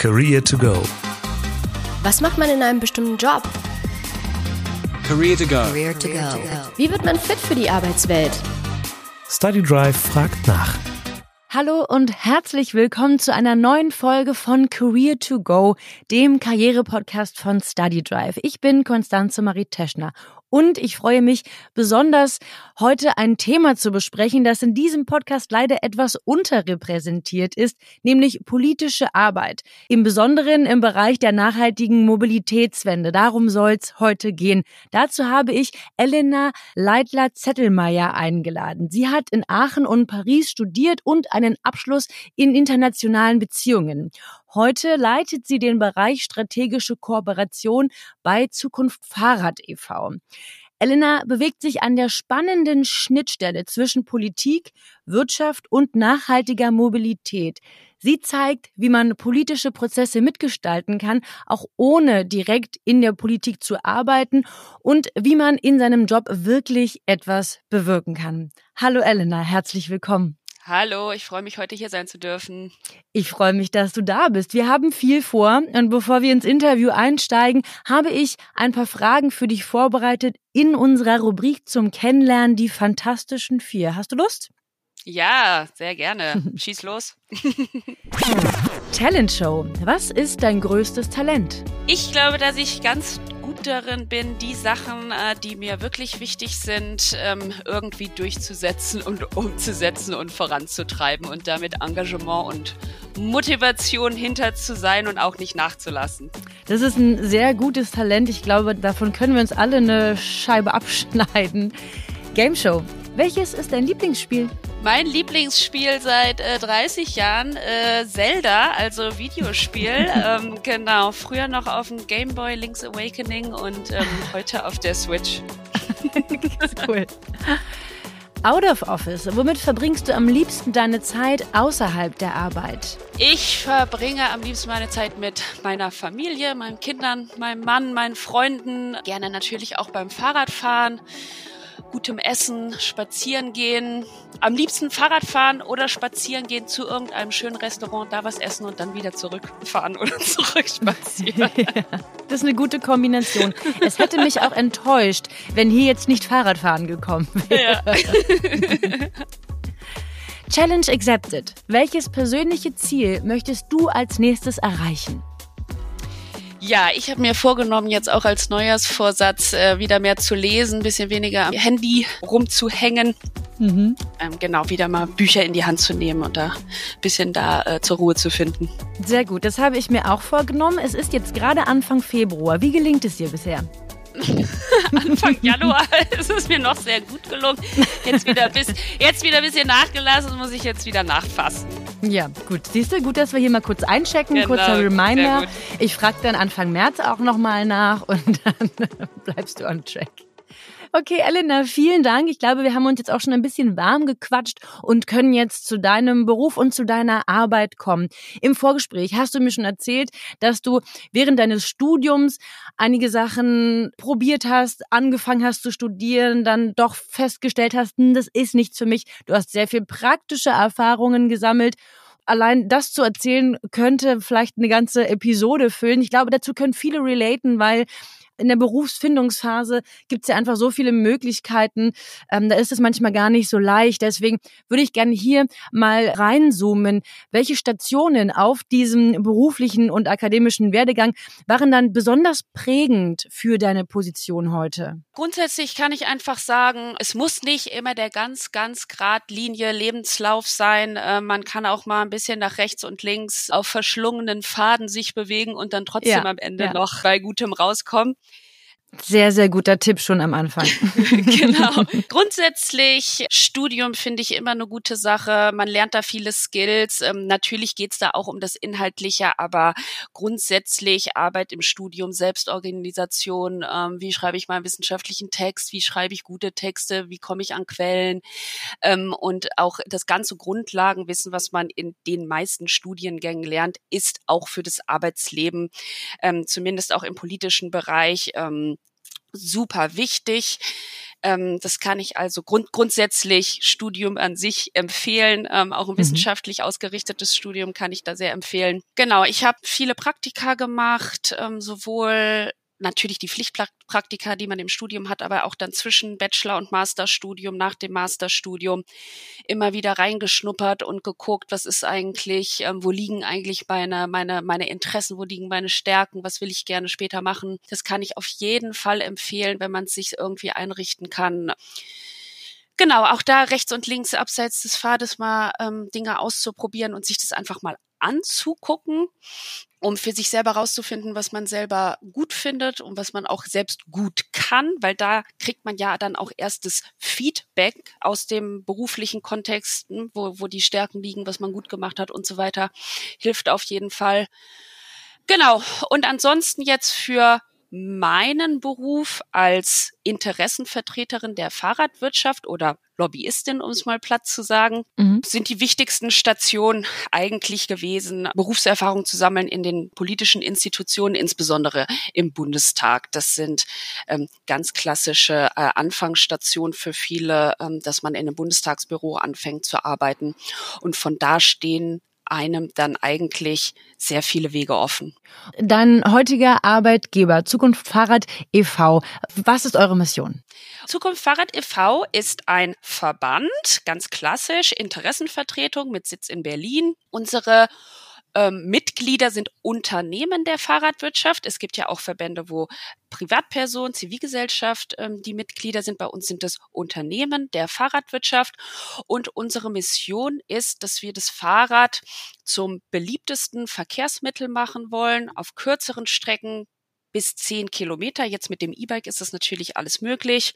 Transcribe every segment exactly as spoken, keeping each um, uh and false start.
Career to go. Was macht man in einem bestimmten Job? Career to go. Career to go. Wie wird man fit für die Arbeitswelt? StudyDrive fragt nach. Hallo und herzlich willkommen zu einer neuen Folge von Career to go, dem Karriere-Podcast von StudyDrive. Ich bin Constanze Marie Teschner. Und ich freue mich besonders, heute ein Thema zu besprechen, das in diesem Podcast leider etwas unterrepräsentiert ist, nämlich politische Arbeit. Im Besonderen im Bereich der nachhaltigen Mobilitätswende. Darum soll es heute gehen. Dazu habe ich Elena Leitler-Zettelmeier eingeladen. Sie hat in Aachen und Paris studiert und einen Abschluss in internationalen Beziehungen. Heute leitet sie den Bereich strategische Kooperation bei Zukunft Fahrrad e V Elena bewegt sich an der spannenden Schnittstelle zwischen Politik, Wirtschaft und nachhaltiger Mobilität. Sie zeigt, wie man politische Prozesse mitgestalten kann, auch ohne direkt in der Politik zu arbeiten und wie man in seinem Job wirklich etwas bewirken kann. Hallo Elena, herzlich willkommen. Hallo, ich freue mich, heute hier sein zu dürfen. Ich freue mich, dass du da bist. Wir haben viel vor und bevor wir ins Interview einsteigen, habe ich ein paar Fragen für dich vorbereitet in unserer Rubrik zum Kennenlernen, die Fantastischen Vier. Hast du Lust? Ja, sehr gerne. Schieß los. Talentshow. Was ist dein größtes Talent? Ich glaube, dass ich ganz gut darin bin, die Sachen, die mir wirklich wichtig sind, irgendwie durchzusetzen und umzusetzen und voranzutreiben und damit Engagement und Motivation hinter zu sein und auch nicht nachzulassen. Das ist ein sehr gutes Talent. Ich glaube, davon können wir uns alle eine Scheibe abschneiden. Game Show. Welches ist dein Lieblingsspiel? Mein Lieblingsspiel seit äh, dreißig Jahren, äh, Zelda, also Videospiel. ähm, genau, früher noch auf dem Game Boy, Link's Awakening und ähm, heute auf der Switch. Das ist cool. Out of Office. Womit verbringst du am liebsten deine Zeit außerhalb der Arbeit? Ich verbringe am liebsten meine Zeit mit meiner Familie, meinen Kindern, meinem Mann, meinen Freunden. Gerne natürlich auch beim Fahrradfahren. Gutem Essen, spazieren gehen, am liebsten Fahrrad fahren oder spazieren gehen zu irgendeinem schönen Restaurant, da was essen und dann wieder zurückfahren oder zurück spazieren. Ja, das ist eine gute Kombination. Es hätte mich auch enttäuscht, wenn hier jetzt nicht Fahrradfahren gekommen wäre. Ja. Challenge accepted. Welches persönliche Ziel möchtest du als nächstes erreichen? Ja, ich habe mir vorgenommen, jetzt auch als Neujahrsvorsatz äh, wieder mehr zu lesen, ein bisschen weniger am Handy rumzuhängen. Mhm. Ähm, genau, wieder mal Bücher in die Hand zu nehmen und da ein bisschen da äh, zur Ruhe zu finden. Sehr gut, das habe ich mir auch vorgenommen. Es ist jetzt gerade Anfang Februar. Wie gelingt es dir bisher? Anfang Januar ist es mir noch sehr gut gelungen. Jetzt wieder, bis, jetzt wieder ein bisschen nachgelassen, muss ich jetzt wieder nachfassen. Ja, gut. Siehst du, gut, dass wir hier mal kurz einchecken, genau, kurzer Reminder. Ich frage dann Anfang März auch nochmal nach und dann bleibst du on track. Okay, Elena, vielen Dank. Ich glaube, wir haben uns jetzt auch schon ein bisschen warm gequatscht und können jetzt zu deinem Beruf und zu deiner Arbeit kommen. Im Vorgespräch hast du mir schon erzählt, dass du während deines Studiums einige Sachen probiert hast, angefangen hast zu studieren, dann doch festgestellt hast, das ist nichts für mich. Du hast sehr viel praktische Erfahrungen gesammelt. Allein das zu erzählen, könnte vielleicht eine ganze Episode füllen. Ich glaube, dazu können viele relaten, weil in der Berufsfindungsphase gibt es ja einfach so viele Möglichkeiten, ähm, da ist es manchmal gar nicht so leicht. Deswegen würde ich gerne hier mal reinzoomen. Welche Stationen auf diesem beruflichen und akademischen Werdegang waren dann besonders prägend für deine Position heute? Grundsätzlich kann ich einfach sagen, es muss nicht immer der ganz, ganz geradlinie Lebenslauf sein. Äh, man kann auch mal ein bisschen nach rechts und links auf verschlungenen Pfaden sich bewegen und dann trotzdem ja, am Ende ja. noch bei Gutem rauskommen. Sehr, sehr guter Tipp schon am Anfang. Genau. Grundsätzlich, Studium finde ich immer eine gute Sache. Man lernt da viele Skills. Ähm, natürlich geht's da auch um das Inhaltliche, aber grundsätzlich Arbeit im Studium, Selbstorganisation, ähm, wie schreibe ich meinen wissenschaftlichen Text, wie schreibe ich gute Texte, wie komme ich an Quellen ähm, und auch das ganze Grundlagenwissen, was man in den meisten Studiengängen lernt, ist auch für das Arbeitsleben, ähm, zumindest auch im politischen Bereich, ähm, super wichtig. Ähm, das kann ich also grund, grundsätzlich Studium an sich empfehlen. Ähm, auch ein wissenschaftlich mhm. ausgerichtetes Studium kann ich da sehr empfehlen. Genau, ich habe viele Praktika gemacht, ähm, sowohl natürlich die Pflichtpraktika, die man im Studium hat, aber auch dann zwischen Bachelor- und Masterstudium, nach dem Masterstudium immer wieder reingeschnuppert und geguckt, was ist eigentlich, ähm, wo liegen eigentlich meine, meine, meine Interessen, wo liegen meine Stärken, was will ich gerne später machen. Das kann ich auf jeden Fall empfehlen, wenn man es sich irgendwie einrichten kann. Genau, auch da rechts und links abseits des Pfades mal ähm, Dinge auszuprobieren und sich das einfach mal anzugucken, um für sich selber rauszufinden, was man selber gut findet und was man auch selbst gut kann, weil da kriegt man ja dann auch erstes Feedback aus dem beruflichen Kontext, wo, wo die Stärken liegen, was man gut gemacht hat und so weiter. Hilft auf jeden Fall. Genau. Und ansonsten jetzt für meinen Beruf als Interessenvertreterin der Fahrradwirtschaft oder Lobbyistin, um es mal platt zu sagen, mhm. sind die wichtigsten Stationen eigentlich gewesen, Berufserfahrung zu sammeln in den politischen Institutionen, insbesondere im Bundestag. Das sind ähm, ganz klassische äh, Anfangsstationen für viele, ähm, dass man in einem Bundestagsbüro anfängt zu arbeiten. Und von da stehen einem dann eigentlich sehr viele Wege offen. Dein heutiger Arbeitgeber, Zukunft Fahrrad e V, was ist eure Mission? Zukunft Fahrrad e V ist ein Verband, ganz klassisch, Interessenvertretung mit Sitz in Berlin. Unsere Ähm, Mitglieder sind Unternehmen der Fahrradwirtschaft. Es gibt ja auch Verbände, wo Privatpersonen, Zivilgesellschaft ähm, die Mitglieder sind. Bei uns sind es Unternehmen der Fahrradwirtschaft. Und unsere Mission ist, dass wir das Fahrrad zum beliebtesten Verkehrsmittel machen wollen, auf kürzeren Strecken bis zehn Kilometer. Jetzt mit dem E-Bike ist das natürlich alles möglich.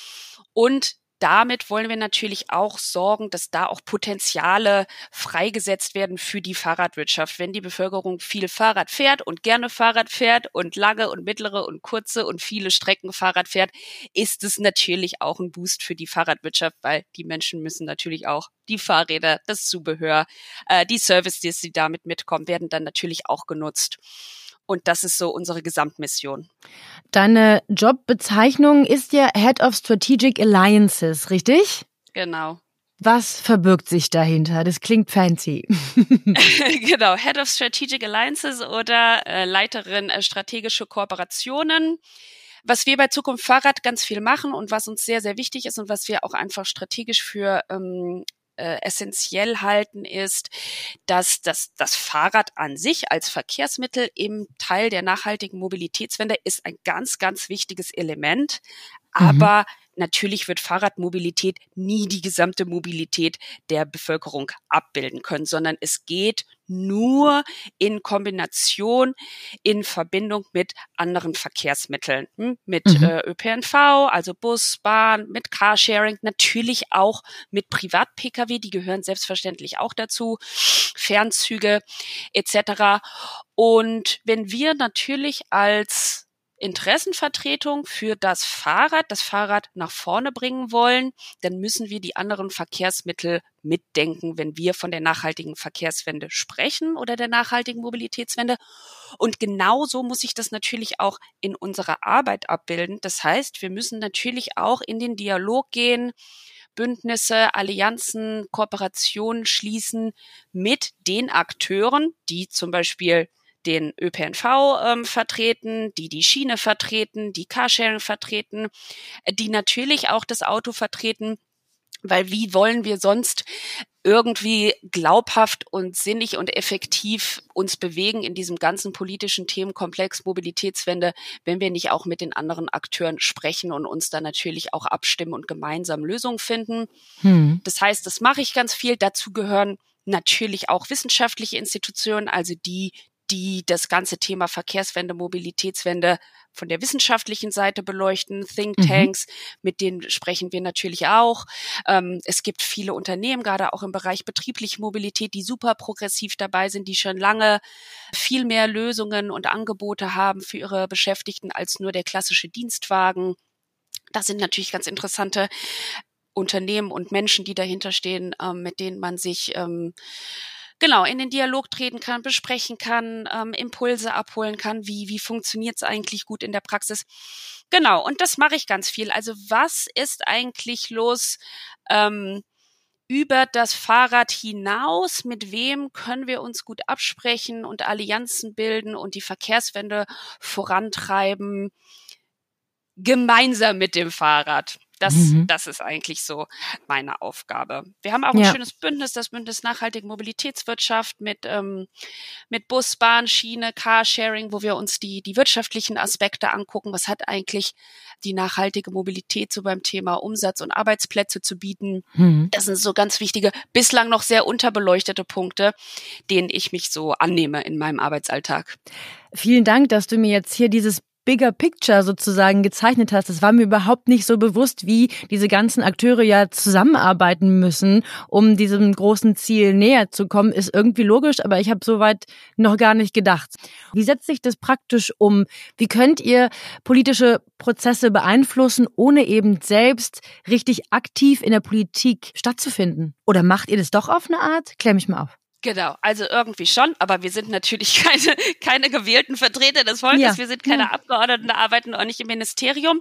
Und damit wollen wir natürlich auch sorgen, dass da auch Potenziale freigesetzt werden für die Fahrradwirtschaft. Wenn die Bevölkerung viel Fahrrad fährt und gerne Fahrrad fährt und lange und mittlere und kurze und viele Strecken Fahrrad fährt, ist es natürlich auch ein Boost für die Fahrradwirtschaft, weil die Menschen müssen natürlich auch die Fahrräder, das Zubehör, äh, die Services, die damit mitkommen, werden dann natürlich auch genutzt. Und das ist so unsere Gesamtmission. Deine Jobbezeichnung ist ja Head of Strategic Alliances, richtig? Genau. Was verbirgt sich dahinter? Das klingt fancy. Genau, Head of Strategic Alliances oder äh, Leiterin äh, strategische Kooperationen. Was wir bei Zukunft Fahrrad ganz viel machen und was uns sehr, sehr wichtig ist und was wir auch einfach strategisch für ähm, Äh, essentiell halten, ist, dass das, das Fahrrad an sich als Verkehrsmittel im Teil der nachhaltigen Mobilitätswende ist ein ganz, ganz wichtiges Element. Aber mhm. natürlich wird Fahrradmobilität nie die gesamte Mobilität der Bevölkerung abbilden können, sondern es geht nur in Kombination, in Verbindung mit anderen Verkehrsmitteln, hm? mit mhm. äh, Ö P N V, also Bus, Bahn, mit Carsharing, natürlich auch mit Privat-P K W, die gehören selbstverständlich auch dazu, Fernzüge et cetera. Und wenn wir natürlich als Interessenvertretung für das Fahrrad, das Fahrrad nach vorne bringen wollen, dann müssen wir die anderen Verkehrsmittel mitdenken, wenn wir von der nachhaltigen Verkehrswende sprechen oder der nachhaltigen Mobilitätswende. Und genauso muss ich das natürlich auch in unserer Arbeit abbilden. Das heißt, wir müssen natürlich auch in den Dialog gehen, Bündnisse, Allianzen, Kooperationen schließen mit den Akteuren, die zum Beispiel den Ö P N V ähm, vertreten, die die Schiene vertreten, die Carsharing vertreten, die natürlich auch das Auto vertreten, weil wie wollen wir sonst irgendwie glaubhaft und sinnig und effektiv uns bewegen in diesem ganzen politischen Themenkomplex Mobilitätswende, wenn wir nicht auch mit den anderen Akteuren sprechen und uns dann natürlich auch abstimmen und gemeinsam Lösungen finden. Hm. Das heißt, das mache ich ganz viel. Dazu gehören natürlich auch wissenschaftliche Institutionen, also die, die das ganze Thema Verkehrswende, Mobilitätswende von der wissenschaftlichen Seite beleuchten, Thinktanks, mhm. mit denen sprechen wir natürlich auch. Ähm, es gibt viele Unternehmen, gerade auch im Bereich betriebliche Mobilität, die super progressiv dabei sind, die schon lange viel mehr Lösungen und Angebote haben für ihre Beschäftigten als nur der klassische Dienstwagen. Das sind natürlich ganz interessante Unternehmen und Menschen, die dahinter stehen, ähm, mit denen man sich ähm, genau, in den Dialog treten kann, besprechen kann, ähm, Impulse abholen kann, wie, wie funktioniert es eigentlich gut in der Praxis. Genau, und das mache ich ganz viel. Also was ist eigentlich los ähm, über das Fahrrad hinaus? Mit wem können wir uns gut absprechen und Allianzen bilden und die Verkehrswende vorantreiben, gemeinsam mit dem Fahrrad? Das, mhm. das ist eigentlich so meine Aufgabe. Wir haben auch ein ja. schönes Bündnis, das Bündnis Nachhaltige Mobilitätswirtschaft mit, ähm, mit Bus, Bahn, Schiene, Carsharing, wo wir uns die, die wirtschaftlichen Aspekte angucken. Was hat eigentlich die nachhaltige Mobilität so beim Thema Umsatz und Arbeitsplätze zu bieten? Mhm. Das sind so ganz wichtige, bislang noch sehr unterbeleuchtete Punkte, denen ich mich so annehme in meinem Arbeitsalltag. Vielen Dank, dass du mir jetzt hier dieses Bigger Picture sozusagen gezeichnet hast. Das war mir überhaupt nicht so bewusst, wie diese ganzen Akteure ja zusammenarbeiten müssen, um diesem großen Ziel näher zu kommen. Ist irgendwie logisch, aber ich habe soweit noch gar nicht gedacht. Wie setzt sich das praktisch um? Wie könnt ihr politische Prozesse beeinflussen, ohne eben selbst richtig aktiv in der Politik stattzufinden? Oder macht ihr das doch auf eine Art? Klär mich mal auf. Genau, also irgendwie schon, aber wir sind natürlich keine, keine gewählten Vertreter des Volkes, ja. wir sind keine ja. Abgeordneten, arbeiten auch nicht im Ministerium.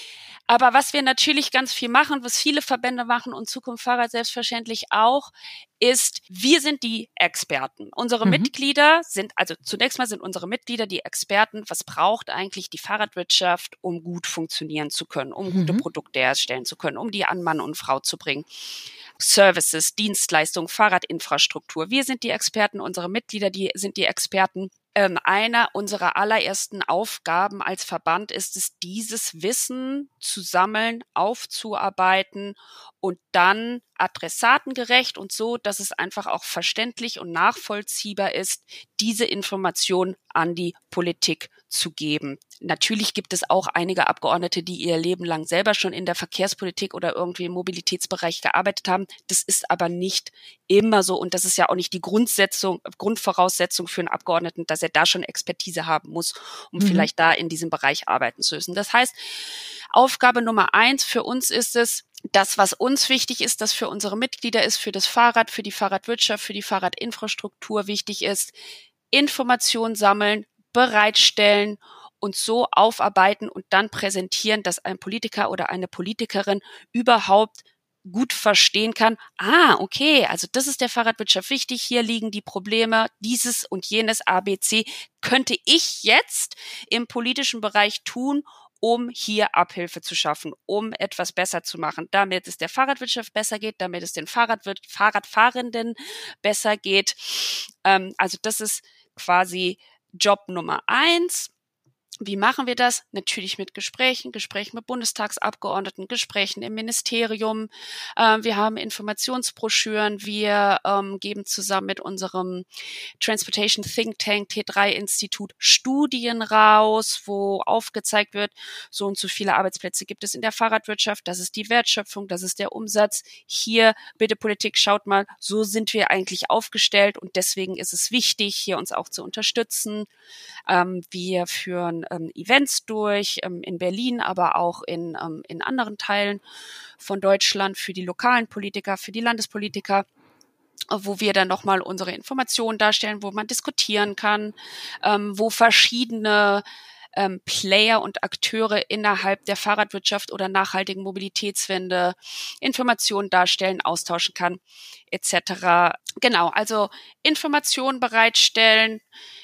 Aber was wir natürlich ganz viel machen, was viele Verbände machen und Zukunft Fahrrad selbstverständlich auch, ist, wir sind die Experten. Unsere mhm. Mitglieder sind, also zunächst mal sind unsere Mitglieder die Experten, was braucht eigentlich die Fahrradwirtschaft, um gut funktionieren zu können, um mhm. gute Produkte herstellen zu können, um die an Mann und Frau zu bringen. Services, Dienstleistungen, Fahrradinfrastruktur. Wir sind die Experten, unsere Mitglieder, die sind die Experten. Ähm, einer unserer allerersten Aufgaben als Verband ist es, dieses Wissen zu sammeln, aufzuarbeiten und dann adressatengerecht und so, dass es einfach auch verständlich und nachvollziehbar ist, diese Information an die Politik zu geben. Natürlich gibt es auch einige Abgeordnete, die ihr Leben lang selber schon in der Verkehrspolitik oder irgendwie im Mobilitätsbereich gearbeitet haben. Das ist aber nicht immer so und das ist ja auch nicht die Grundsetzung, Grundvoraussetzung für einen Abgeordneten, dass er da schon Expertise haben muss, um mhm. vielleicht da in diesem Bereich arbeiten zu müssen. Das heißt, Aufgabe Nummer eins für uns ist es, das, was uns wichtig ist, das für unsere Mitglieder ist, für das Fahrrad, für die Fahrradwirtschaft, für die Fahrradinfrastruktur wichtig ist, Informationen sammeln, bereitstellen und so aufarbeiten und dann präsentieren, dass ein Politiker oder eine Politikerin überhaupt gut verstehen kann, ah, okay, also das ist der Fahrradwirtschaft wichtig, hier liegen die Probleme, dieses und jenes A B C könnte ich jetzt im politischen Bereich tun, um hier Abhilfe zu schaffen, um etwas besser zu machen, damit es der Fahrradwirtschaft besser geht, damit es den Fahrradwirt- Fahrradfahrenden besser geht. Ähm, also das ist quasi Job Nummer eins. Wie machen wir das? Natürlich mit Gesprächen, Gesprächen mit Bundestagsabgeordneten, Gesprächen im Ministerium. Ähm, wir haben Informationsbroschüren. Wir ähm, geben zusammen mit unserem Transportation Think Tank T drei Institut Studien raus, wo aufgezeigt wird, so und so viele Arbeitsplätze gibt es in der Fahrradwirtschaft. Das ist die Wertschöpfung, das ist der Umsatz. Hier, bitte Politik, schaut mal, so sind wir eigentlich aufgestellt und deswegen ist es wichtig, hier uns auch zu unterstützen. Ähm, wir führen ähm, Events durch, ähm, in Berlin, aber auch in, ähm, in anderen Teilen von Deutschland für die lokalen Politiker, für die Landespolitiker, wo wir dann nochmal unsere Informationen darstellen, wo man diskutieren kann, ähm, wo verschiedene ähm, Player und Akteure innerhalb der Fahrradwirtschaft oder nachhaltigen Mobilitätswende Informationen darstellen, austauschen kann, et cetera. Genau, also Informationen bereitstellen,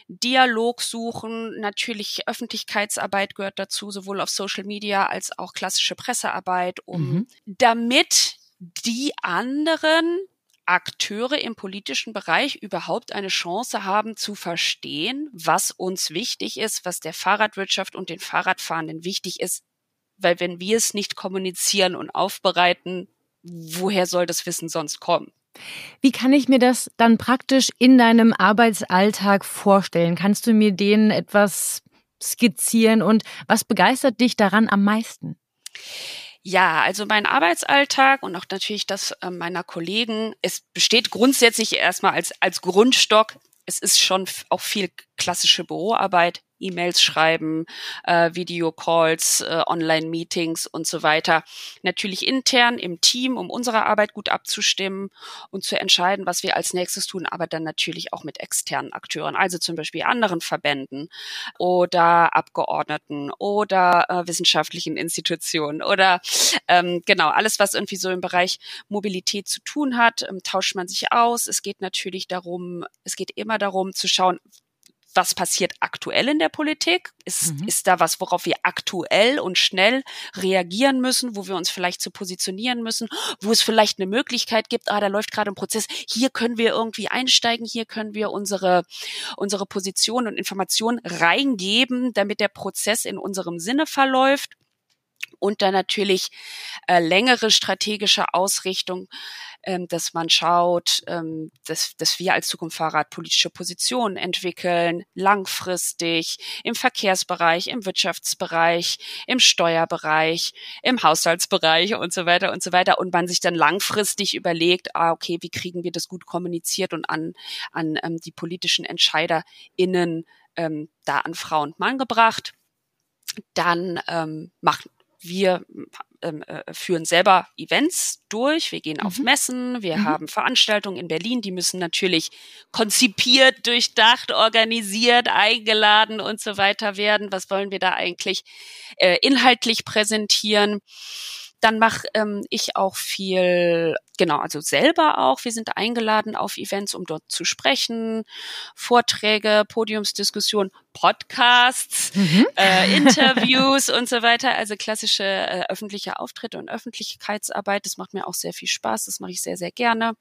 Dialog suchen, natürlich Öffentlichkeitsarbeit gehört dazu, sowohl auf Social Media als auch klassische Pressearbeit, um mhm. damit die anderen Akteure im politischen Bereich überhaupt eine Chance haben zu verstehen, was uns wichtig ist, was der Fahrradwirtschaft und den Fahrradfahrenden wichtig ist, weil wenn wir es nicht kommunizieren und aufbereiten, woher soll das Wissen sonst kommen? Wie kann ich mir das dann praktisch in deinem Arbeitsalltag vorstellen? Kannst du mir den etwas skizzieren und was begeistert dich daran am meisten? Ja, also mein Arbeitsalltag und auch natürlich das äh, meiner Kollegen, es besteht grundsätzlich erstmal als als Grundstock. Es ist schon auch viel klassische Büroarbeit, E-Mails schreiben, äh, Videocalls, äh, Online-Meetings und so weiter. Natürlich intern im Team, um unsere Arbeit gut abzustimmen und zu entscheiden, was wir als nächstes tun, aber dann natürlich auch mit externen Akteuren, also zum Beispiel anderen Verbänden oder Abgeordneten oder äh, wissenschaftlichen Institutionen oder ähm, genau, alles, was irgendwie so im Bereich Mobilität zu tun hat, ähm, tauscht man sich aus. Es geht natürlich darum, es geht immer darum zu schauen, was passiert aktuell in der Politik? Ist, mhm. ist da was, worauf wir aktuell und schnell reagieren müssen, wo wir uns vielleicht zu positionieren müssen, wo es vielleicht eine Möglichkeit gibt, ah, da läuft gerade ein Prozess, hier können wir irgendwie einsteigen, hier können wir unsere, unsere Position und Informationen reingeben, damit der Prozess in unserem Sinne verläuft. Und dann natürlich äh, längere strategische Ausrichtung, ähm, dass man schaut, ähm, dass, dass wir als Zukunft Fahrrad politische Positionen entwickeln, langfristig im Verkehrsbereich, im Wirtschaftsbereich, im Steuerbereich, im Haushaltsbereich und so weiter und so weiter. Und man sich dann langfristig überlegt, ah, okay, wie kriegen wir das gut kommuniziert und an, an ähm, die politischen EntscheiderInnen ähm, da an Frau und Mann gebracht. Dann ähm, macht Wir ähm, äh, führen selber Events durch, wir gehen mhm. auf Messen, wir mhm. haben Veranstaltungen in Berlin, die müssen natürlich konzipiert, durchdacht, organisiert, eingeladen und so weiter werden. Was wollen wir da eigentlich äh, inhaltlich präsentieren? Dann mache ähm, ich auch viel, genau, also selber auch. Wir sind eingeladen auf Events, um dort zu sprechen, Vorträge, Podiumsdiskussionen, Podcasts, mhm. äh, Interviews und so weiter. Also klassische äh, öffentliche Auftritte und Öffentlichkeitsarbeit. Das macht mir auch sehr viel Spaß. Das mache ich sehr, sehr gerne.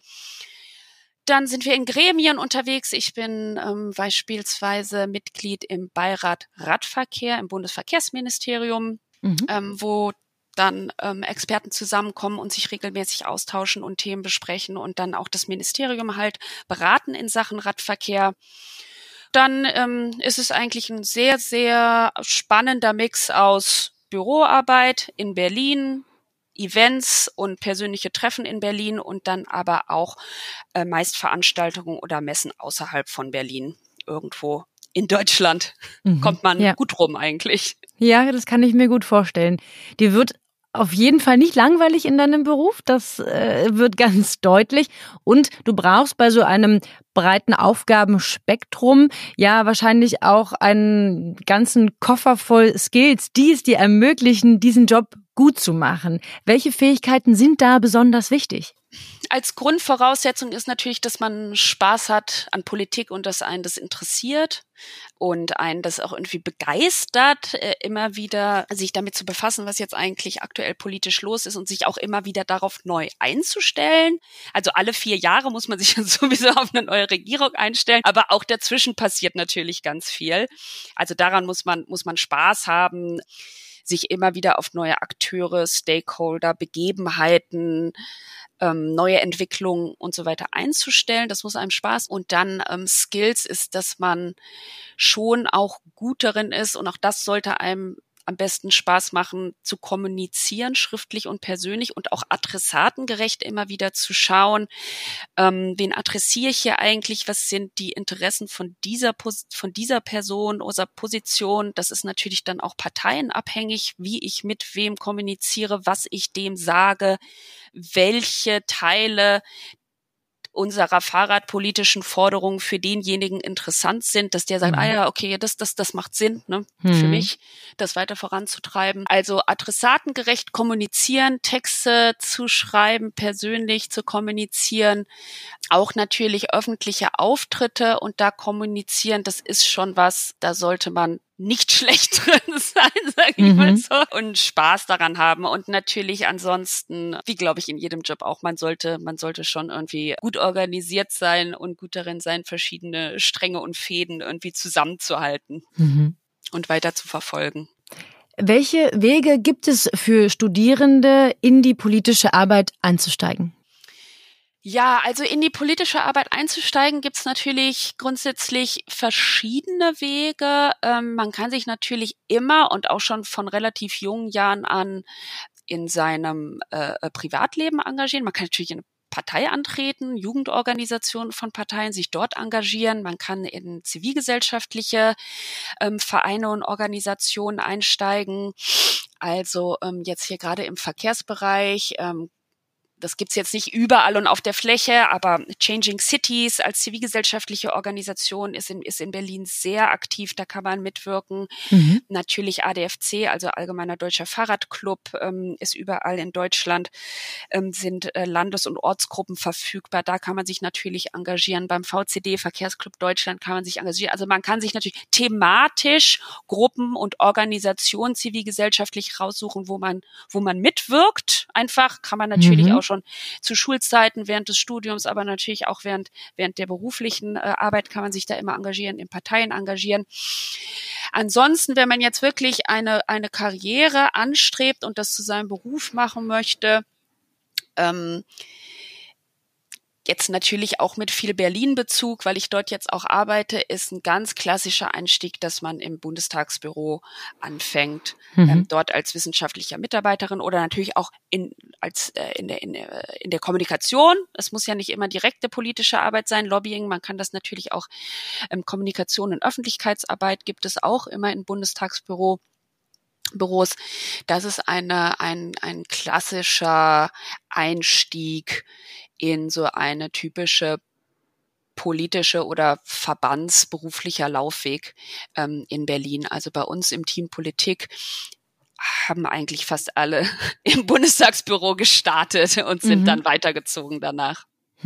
Dann sind wir in Gremien unterwegs. Ich bin ähm, beispielsweise Mitglied im Beirat Radverkehr im Bundesverkehrsministerium, mhm. ähm, wo dann ähm, Experten zusammenkommen und sich regelmäßig austauschen und Themen besprechen und dann auch das Ministerium halt beraten in Sachen Radverkehr. Dann ähm, ist es eigentlich ein sehr, sehr spannender Mix aus Büroarbeit in Berlin, Events und persönliche Treffen in Berlin und dann aber auch äh, meist Veranstaltungen oder Messen außerhalb von Berlin. Irgendwo in Deutschland mhm. kommt man ja. gut rum eigentlich. Ja, das kann ich mir gut vorstellen. Dir wird auf jeden Fall nicht langweilig in deinem Beruf, das äh, wird ganz deutlich. Und du brauchst bei so einem breiten Aufgabenspektrum ja wahrscheinlich auch einen ganzen Koffer voll Skills, die es dir ermöglichen, diesen Job gut zu machen. Welche Fähigkeiten sind da besonders wichtig? Als Grundvoraussetzung ist natürlich, dass man Spaß hat an Politik und dass einen das interessiert und einen das auch irgendwie begeistert, äh, immer wieder sich damit zu befassen, was jetzt eigentlich aktuell politisch los ist und sich auch immer wieder darauf neu einzustellen. Also alle vier Jahre muss man sich sowieso auf eine neue Regierung einstellen, aber auch dazwischen passiert natürlich ganz viel. Also daran muss man, muss man Spaß haben, sich immer wieder auf neue Akteure, Stakeholder, Begebenheiten, ähm, neue Entwicklungen und so weiter einzustellen. Das muss einem Spaß. Und dann ähm, Skills ist, dass man schon auch gut darin ist und auch das sollte einem am besten Spaß machen, zu kommunizieren, schriftlich und persönlich und auch adressatengerecht immer wieder zu schauen, ähm, wen adressiere ich hier eigentlich, was sind die Interessen von dieser von dieser Person oder Position. Das ist natürlich dann auch parteienabhängig, wie ich mit wem kommuniziere, was ich dem sage, welche Teile unserer fahrradpolitischen Forderungen für denjenigen interessant sind, dass der sagt, mhm. ah ja, okay, das, das, das macht Sinn, ne, mhm. für mich, das weiter voranzutreiben. Also adressatengerecht kommunizieren, Texte zu schreiben, persönlich zu kommunizieren, auch natürlich öffentliche Auftritte und da kommunizieren, das ist schon was, da sollte man nicht schlecht drin sein, sage ich mhm. mal so, und Spaß daran haben und natürlich ansonsten, wie glaube ich in jedem Job auch, man sollte, man sollte schon irgendwie gut organisiert sein und gut darin sein, verschiedene Stränge und Fäden irgendwie zusammenzuhalten mhm. und weiter zu verfolgen. Welche Wege gibt es für Studierende, in die politische Arbeit einzusteigen? Ja, also in die politische Arbeit einzusteigen, gibt's natürlich grundsätzlich verschiedene Wege. Ähm, man kann sich natürlich immer und auch schon von relativ jungen Jahren an in seinem äh, Privatleben engagieren. Man kann natürlich in Partei antreten, Jugendorganisationen von Parteien, sich dort engagieren. Man kann in zivilgesellschaftliche ähm, Vereine und Organisationen einsteigen. Also ähm, jetzt hier gerade im Verkehrsbereich, ähm, das gibt's jetzt nicht überall und auf der Fläche, aber Changing Cities als zivilgesellschaftliche Organisation ist in, ist in Berlin sehr aktiv, da kann man mitwirken. Mhm. Natürlich A D F C, also Allgemeiner Deutscher Fahrradclub, ähm, ist überall in Deutschland, ähm, sind äh, Landes- und Ortsgruppen verfügbar, da kann man sich natürlich engagieren. Beim V C D, Verkehrsclub Deutschland, kann man sich engagieren. Also man kann sich natürlich thematisch Gruppen und Organisationen zivilgesellschaftlich raussuchen, wo man, wo man mitwirkt. Einfach kann man natürlich mhm. auch schon zu Schulzeiten, während des Studiums, aber natürlich auch während während der beruflichen äh, Arbeit kann man sich da immer engagieren, in Parteien engagieren. Ansonsten, wenn man jetzt wirklich eine eine Karriere anstrebt und das zu seinem Beruf machen möchte, ähm, jetzt natürlich auch mit viel Berlin-Bezug, weil ich dort jetzt auch arbeite, ist ein ganz klassischer Einstieg, dass man im Bundestagsbüro anfängt, mhm. ähm, dort als wissenschaftliche Mitarbeiterin oder natürlich auch in als äh, in der in der in der Kommunikation. Es muss ja nicht immer direkte politische Arbeit sein, Lobbying. Man kann das natürlich auch ähm, Kommunikation und Öffentlichkeitsarbeit gibt es auch immer im Bundestagsbüro. Büros. Das ist eine ein ein klassischer Einstieg in so eine typische politische oder verbandsberuflicher Laufweg ähm, in Berlin. Also bei uns im Team Politik haben eigentlich fast alle im Bundestagsbüro gestartet und sind mhm. dann weitergezogen danach.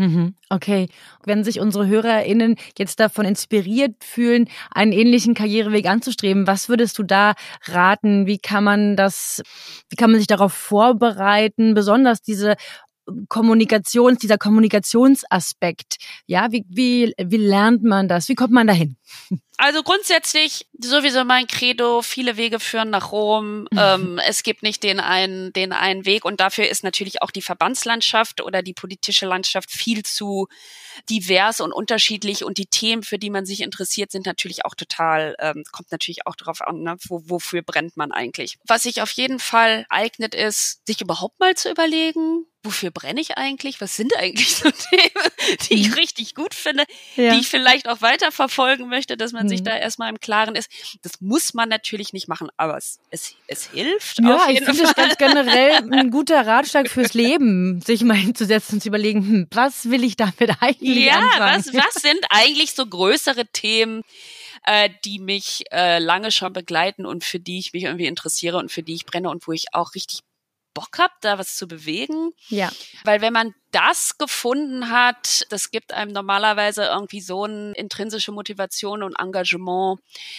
Okay. Wenn sich unsere HörerInnen jetzt davon inspiriert fühlen, einen ähnlichen Karriereweg anzustreben, was würdest du da raten? Wie kann man das, wie kann man sich darauf vorbereiten? Besonders diese Kommunikations, dieser Kommunikationsaspekt. Ja, wie, wie, wie lernt man das? Wie kommt man dahin? Also grundsätzlich sowieso mein Credo, viele Wege führen nach Rom. Mhm. Ähm, es gibt nicht den einen, den einen Weg und dafür ist natürlich auch die Verbandslandschaft oder die politische Landschaft viel zu divers und unterschiedlich und die Themen, für die man sich interessiert, sind natürlich auch total, ähm, kommt natürlich auch darauf an, ne, wo, wofür brennt man eigentlich. Was sich auf jeden Fall eignet ist, sich überhaupt mal zu überlegen, wofür brenne ich eigentlich? Was sind eigentlich so Themen, die ich richtig gut finde, ja. die ich vielleicht auch weiterverfolgen möchte, dass man mhm. sich da erstmal im Klaren ist. Das muss man natürlich nicht machen, aber es, es, es hilft ja, auf jeden ich finde Fall. es ganz generell ein guter Ratschlag fürs Leben, sich mal hinzusetzen und zu überlegen, hm, was will ich damit eigentlich ja, anfangen? was, was sind eigentlich so größere Themen, äh, die mich äh, lange schon begleiten und für die ich mich irgendwie interessiere und für die ich brenne und wo ich auch richtig Bock habt, da was zu bewegen. Ja. Weil wenn man das gefunden hat, das gibt einem normalerweise irgendwie so eine intrinsische Motivation und Engagement,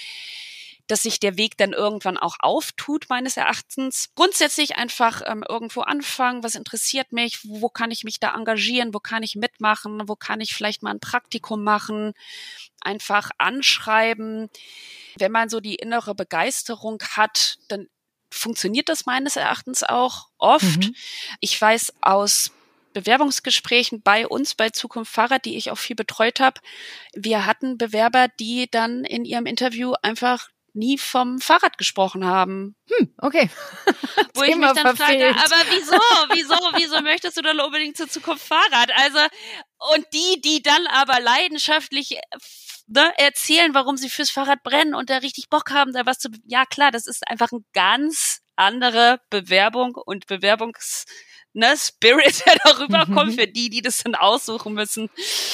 dass sich der Weg dann irgendwann auch auftut, meines Erachtens. Grundsätzlich einfach ähm, irgendwo anfangen, was interessiert mich, wo, wo kann ich mich da engagieren, wo kann ich mitmachen, wo kann ich vielleicht mal ein Praktikum machen, einfach anschreiben. Wenn man so die innere Begeisterung hat, dann funktioniert das meines Erachtens auch oft. Mhm. Ich weiß aus Bewerbungsgesprächen bei uns, bei Zukunft Fahrrad, die ich auch viel betreut habe, wir hatten Bewerber, die dann in ihrem Interview einfach nie vom Fahrrad gesprochen haben. Hm, okay. Wo ich mich dann frage, aber wieso, wieso, wieso möchtest du dann unbedingt zur Zukunft Fahrrad? Also, und die, die dann aber leidenschaftlich ne, erzählen, warum sie fürs Fahrrad brennen und da richtig Bock haben, da was zu, ja klar, das ist einfach eine ganz andere Bewerbung und Bewerbungs, ne, Spirit, der darüber mhm. kommt für die, die das dann aussuchen müssen,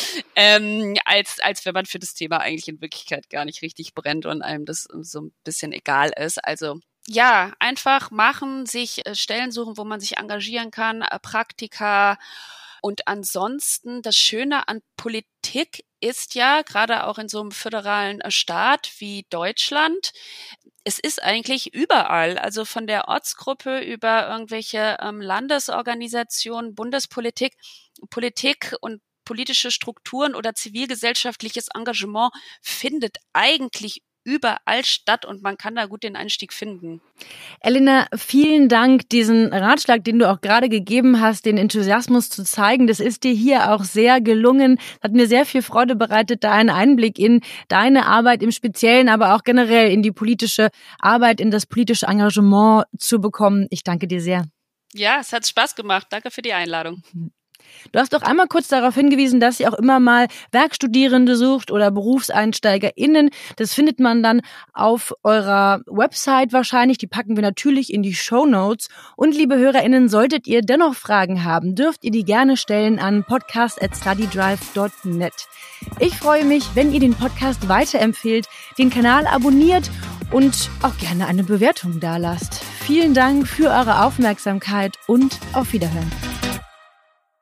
ähm, als, als wenn man für das Thema eigentlich in Wirklichkeit gar nicht richtig brennt und einem das so ein bisschen egal ist. Also, ja, einfach machen, sich äh, Stellen suchen, wo man sich engagieren kann, äh, Praktika. Und ansonsten, das Schöne an Politik ist ja, gerade auch in so einem föderalen Staat wie Deutschland, es ist eigentlich überall, also von der Ortsgruppe über irgendwelche ähm, Landesorganisationen, Bundespolitik, Politik und politische Strukturen oder zivilgesellschaftliches Engagement findet eigentlich überall statt und man kann da gut den Einstieg finden. Elena, vielen Dank, diesen Ratschlag, den du auch gerade gegeben hast, den Enthusiasmus zu zeigen. Das ist dir hier auch sehr gelungen. Hat mir sehr viel Freude bereitet, da einen Einblick in deine Arbeit im Speziellen, aber auch generell in die politische Arbeit, in das politische Engagement zu bekommen. Ich danke dir sehr. Ja, es hat Spaß gemacht. Danke für die Einladung. Du hast doch einmal kurz darauf hingewiesen, dass ihr auch immer mal Werkstudierende sucht oder BerufseinsteigerInnen. Das findet man dann auf eurer Website wahrscheinlich. Die packen wir natürlich in die Shownotes. Und liebe HörerInnen, solltet ihr dennoch Fragen haben, dürft ihr die gerne stellen an podcast at studydrive dot net. Ich freue mich, wenn ihr den Podcast weiterempfehlt, den Kanal abonniert und auch gerne eine Bewertung dalasst. Vielen Dank für eure Aufmerksamkeit und auf Wiederhören.